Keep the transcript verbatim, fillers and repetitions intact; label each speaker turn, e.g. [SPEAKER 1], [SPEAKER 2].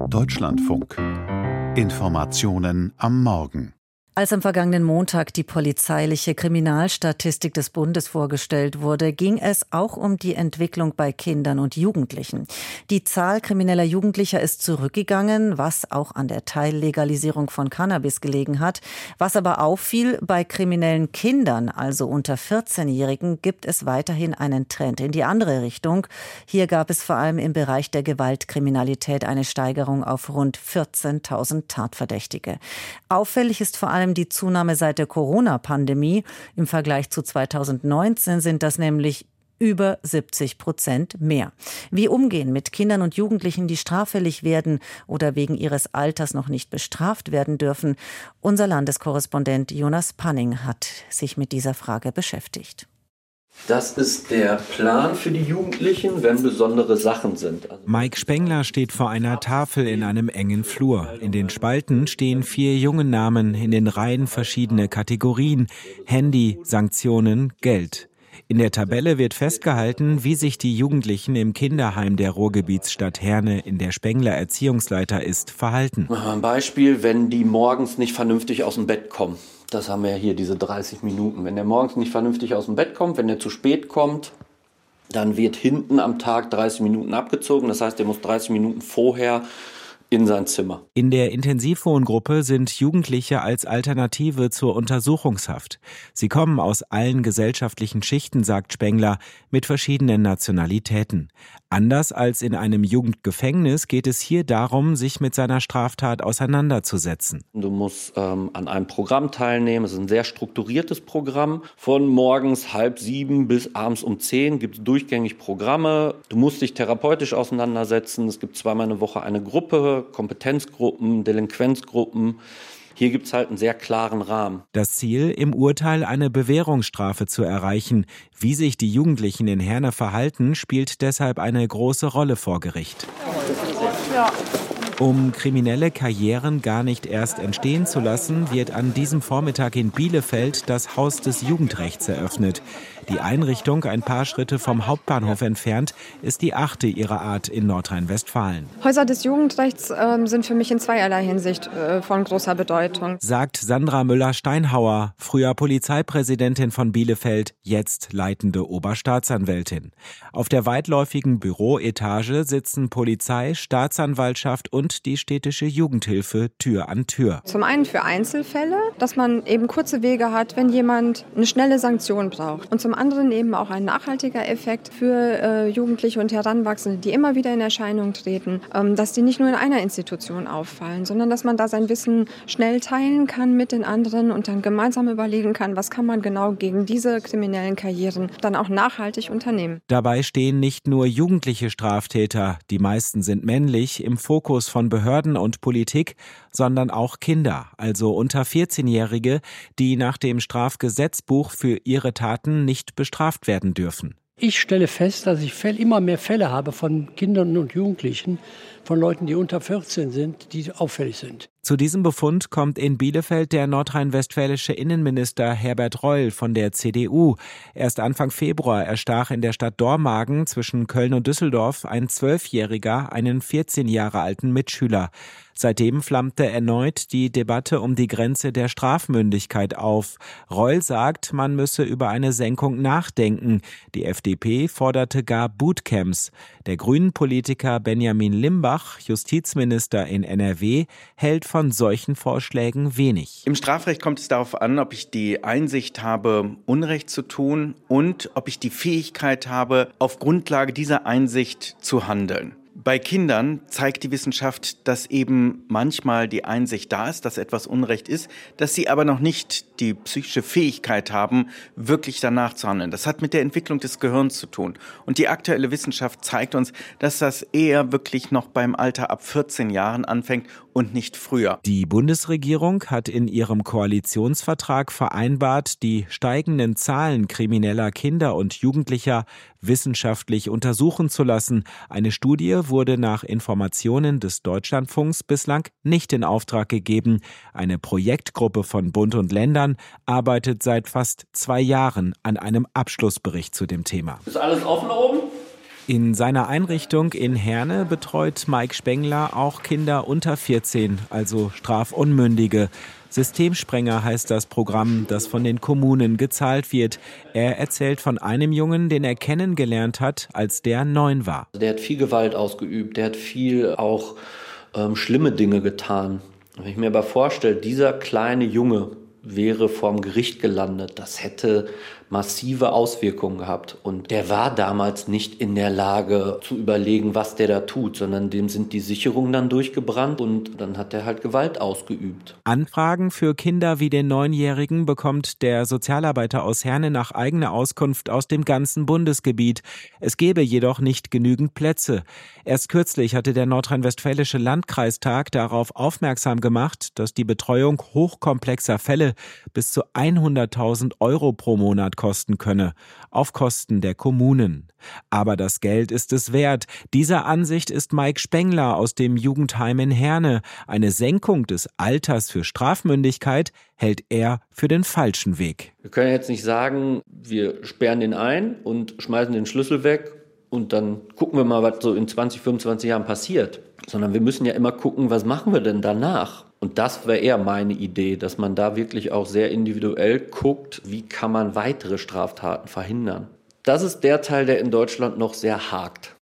[SPEAKER 1] Deutschlandfunk. Informationen am Morgen.
[SPEAKER 2] Als am vergangenen Montag die polizeiliche Kriminalstatistik des Bundes vorgestellt wurde, ging es auch um die Entwicklung bei Kindern und Jugendlichen. Die Zahl krimineller Jugendlicher ist zurückgegangen, was auch an der Teillegalisierung von Cannabis gelegen hat. Was aber auffiel, bei kriminellen Kindern, also unter vierzehnjährigen, gibt es weiterhin einen Trend in die andere Richtung. Hier gab es vor allem im Bereich der Gewaltkriminalität eine Steigerung auf rund vierzehntausend Tatverdächtige. Auffällig ist vor allem die Zunahme seit der Corona-Pandemie. Im Vergleich zu zweitausendneunzehn sind das nämlich über siebzig Prozent mehr. Wie umgehen mit Kindern und Jugendlichen, die straffällig werden oder wegen ihres Alters noch nicht bestraft werden dürfen? Unser Landeskorrespondent Jonas Panning hat sich mit dieser Frage beschäftigt.
[SPEAKER 3] Das ist der Plan für die Jugendlichen, wenn besondere Sachen sind.
[SPEAKER 4] Also Mike Spengler steht vor einer Tafel in einem engen Flur. In den Spalten stehen vier Jungennamen, in den Reihen verschiedene Kategorien: Handy, Sanktionen, Geld. In der Tabelle wird festgehalten, wie sich die Jugendlichen im Kinderheim der Ruhrgebietsstadt Herne, in der Spengler Erziehungsleiter ist, verhalten.
[SPEAKER 3] Ein Beispiel, wenn die morgens nicht vernünftig aus dem Bett kommen. Das haben wir ja hier, diese dreißig Minuten. Wenn der morgens nicht vernünftig aus dem Bett kommt, wenn der zu spät kommt, dann wird hinten am Tag dreißig Minuten abgezogen. Das heißt, er muss dreißig Minuten vorher in sein Zimmer.
[SPEAKER 4] In der Intensivwohngruppe sind Jugendliche als Alternative zur Untersuchungshaft. Sie kommen aus allen gesellschaftlichen Schichten, sagt Spengler, mit verschiedenen Nationalitäten. Anders als in einem Jugendgefängnis geht es hier darum, sich mit seiner Straftat auseinanderzusetzen.
[SPEAKER 3] Du musst ähm, an einem Programm teilnehmen. Es ist ein sehr strukturiertes Programm. Von morgens halb sieben bis abends um zehn gibt es durchgängig Programme. Du musst dich therapeutisch auseinandersetzen. Es gibt zweimal eine Woche eine Gruppe, Kompetenzgruppen, Delinquenzgruppen. Hier gibt es halt einen sehr klaren Rahmen.
[SPEAKER 4] Das Ziel, im Urteil eine Bewährungsstrafe zu erreichen. Wie sich die Jugendlichen in Herne verhalten, spielt deshalb eine große Rolle vor Gericht.
[SPEAKER 3] Ja.
[SPEAKER 4] Um kriminelle Karrieren gar nicht erst entstehen zu lassen, wird an diesem Vormittag in Bielefeld das Haus des Jugendrechts eröffnet. Die Einrichtung, ein paar Schritte vom Hauptbahnhof entfernt, ist die achte ihrer Art in Nordrhein-Westfalen.
[SPEAKER 5] Häuser des Jugendrechts äh, sind für mich in zweierlei Hinsicht äh, von großer Bedeutung,
[SPEAKER 4] sagt Sandra Müller-Steinhauer, früher Polizeipräsidentin von Bielefeld, jetzt leitende Oberstaatsanwältin. Auf der weitläufigen Büroetage sitzen Polizei, Staatsanwaltschaft und die städtische Jugendhilfe Tür an Tür.
[SPEAKER 5] Zum einen für Einzelfälle, dass man eben kurze Wege hat, wenn jemand eine schnelle Sanktion braucht. Und zum anderen eben auch ein nachhaltiger Effekt für äh, Jugendliche und Heranwachsende, die immer wieder in Erscheinung treten, ähm, dass die nicht nur in einer Institution auffallen, sondern dass man da sein Wissen schnell teilen kann mit den anderen und dann gemeinsam überlegen kann, was kann man genau gegen diese kriminellen Karrieren dann auch nachhaltig unternehmen.
[SPEAKER 4] Dabei stehen nicht nur jugendliche Straftäter, die meisten sind männlich, im Fokus von Behörden und Politik, sondern auch Kinder, also unter vierzehnjährige, die nach dem Strafgesetzbuch für ihre Taten nicht bestraft werden dürfen.
[SPEAKER 6] Ich stelle fest, dass ich immer mehr Fälle habe von Kindern und Jugendlichen, von Leuten, die unter vierzehn sind, die auffällig sind.
[SPEAKER 4] Zu diesem Befund kommt in Bielefeld der nordrhein-westfälische Innenminister Herbert Reul von der C D U. Erst Anfang Februar erstach in der Stadt Dormagen zwischen Köln und Düsseldorf ein Zwölfjähriger einen vierzehn Jahre alten Mitschüler. Seitdem flammte erneut die Debatte um die Grenze der Strafmündigkeit auf. Reul sagt, man müsse über eine Senkung nachdenken. Die F D P forderte gar Bootcamps. Der Grünen-Politiker Benjamin Limbach, Justizminister in N R W, hält von solchen Vorschlägen wenig.
[SPEAKER 7] Im Strafrecht kommt es darauf an, ob ich die Einsicht habe, Unrecht zu tun und ob ich die Fähigkeit habe, auf Grundlage dieser Einsicht zu handeln. Bei Kindern zeigt die Wissenschaft, dass eben manchmal die Einsicht da ist, dass etwas Unrecht ist, dass sie aber noch nicht die psychische Fähigkeit haben, wirklich danach zu handeln. Das hat mit der Entwicklung des Gehirns zu tun. Und die aktuelle Wissenschaft zeigt uns, dass das eher wirklich noch beim Alter ab vierzehn Jahren anfängt und nicht früher.
[SPEAKER 4] Die Bundesregierung hat in ihrem Koalitionsvertrag vereinbart, die steigenden Zahlen krimineller Kinder und Jugendlicher wissenschaftlich untersuchen zu lassen. Eine Studie wurde nach Informationen des Deutschlandfunks bislang nicht in Auftrag gegeben. Eine Projektgruppe von Bund und Ländern arbeitet seit fast zwei Jahren an einem Abschlussbericht zu dem Thema.
[SPEAKER 3] Ist alles offen oben?
[SPEAKER 4] In seiner Einrichtung in Herne betreut Mike Spengler auch Kinder unter vierzehn, also Strafunmündige. Systemsprenger heißt das Programm, das von den Kommunen gezahlt wird. Er erzählt von einem Jungen, den er kennengelernt hat, als der neun war.
[SPEAKER 3] Der hat viel Gewalt ausgeübt, der hat viel auch ähm, schlimme Dinge getan. Wenn ich mir aber vorstelle, dieser kleine Junge wäre vorm Gericht gelandet, das hätte massive Auswirkungen gehabt. Und der war damals nicht in der Lage zu überlegen, was der da tut, sondern dem sind die Sicherungen dann durchgebrannt und dann hat er halt Gewalt ausgeübt.
[SPEAKER 4] Anfragen für Kinder wie den Neunjährigen bekommt der Sozialarbeiter aus Herne nach eigener Auskunft aus dem ganzen Bundesgebiet. Es gebe jedoch nicht genügend Plätze. Erst kürzlich hatte der Nordrhein-Westfälische Landkreistag darauf aufmerksam gemacht, dass die Betreuung hochkomplexer Fälle bis zu hunderttausend Euro pro Monat kosten könne, auf Kosten der Kommunen. Aber das Geld ist es wert. Dieser Ansicht ist Mike Spengler aus dem Jugendheim in Herne. Eine Senkung des Alters für Strafmündigkeit hält er für den falschen Weg.
[SPEAKER 3] Wir können jetzt nicht sagen, wir sperren den ein und schmeißen den Schlüssel weg und dann gucken wir mal, was so in zwanzig, fünfundzwanzig Jahren passiert. Sondern wir müssen ja immer gucken, was machen wir denn danach? Und das wäre eher meine Idee, dass man da wirklich auch sehr individuell guckt, wie kann man weitere Straftaten verhindern. Das ist der Teil, der in Deutschland noch sehr hakt.